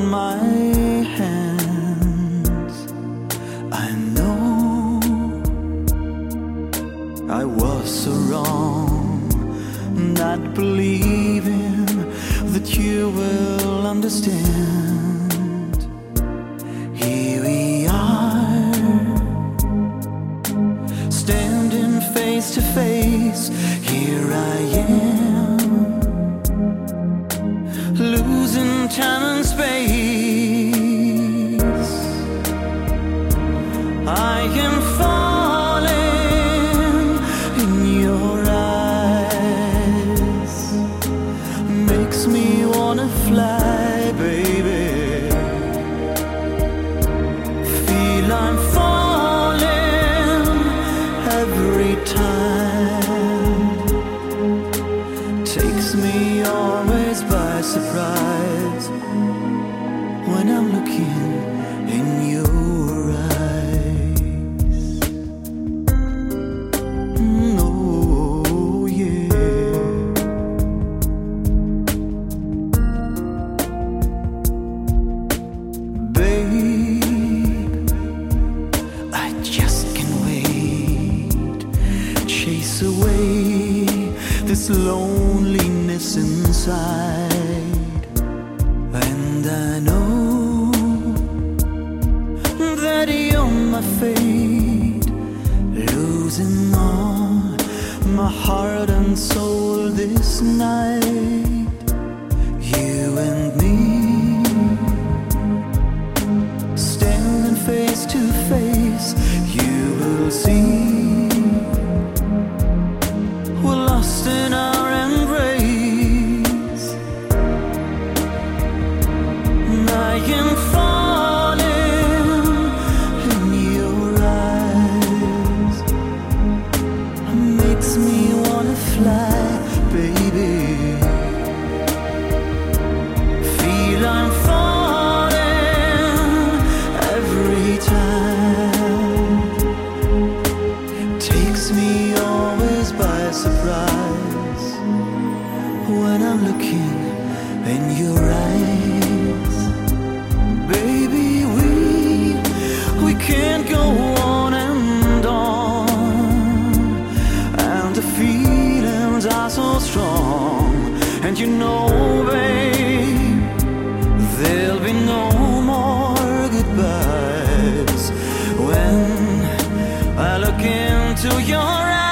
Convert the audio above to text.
my hands. I know I was so wrong, not believing that you will understand. Here we are, standing face to face. Here I am, losing time and space. I am falling in your eyes. Makes me wanna fly, baby. Feel I'm falling every time. Takes me always by surprise when I'm looking in your eyes. Oh yeah. Babe, I just can't wait. Chase away this loneliness inside. And I know that you're my fate, losing all my heart and soul this night. You and me, standing face to face. You will see we're lost in our embrace. And I am falling in your eyes. Makes me wanna fly, baby. Feel I'm falling every time. Takes me always by surprise when I'm looking in your eyes. Baby, we can't go on and on, and the feelings are so strong. And you know, babe, there'll be no more goodbyes when I look into your eyes.